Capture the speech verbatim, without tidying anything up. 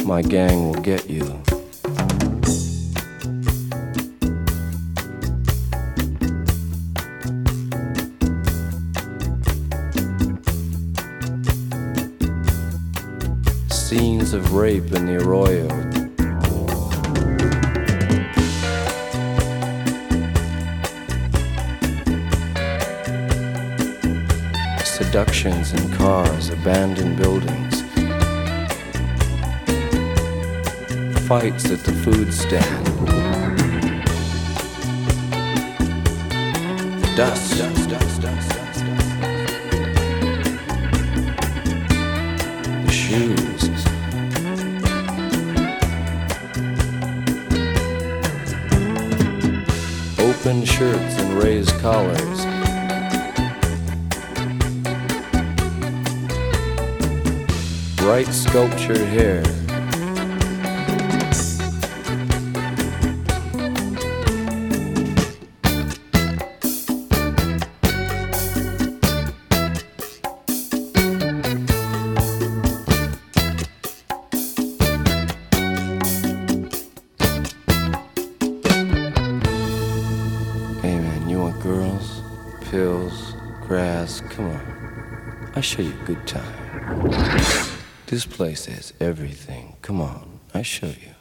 My gang will get you. Scenes of rape in the arroyo. Seductions in cars, abandoned buildings. Fights at the food stand. Dust. Dust, dust, dust, dust, dust. The shoes. Open shirts and raised collars. Bright sculptured hair. Hey man, you want girls, pills, grass? Come on, I'll show you a good time. This place has everything. Come on, I show you.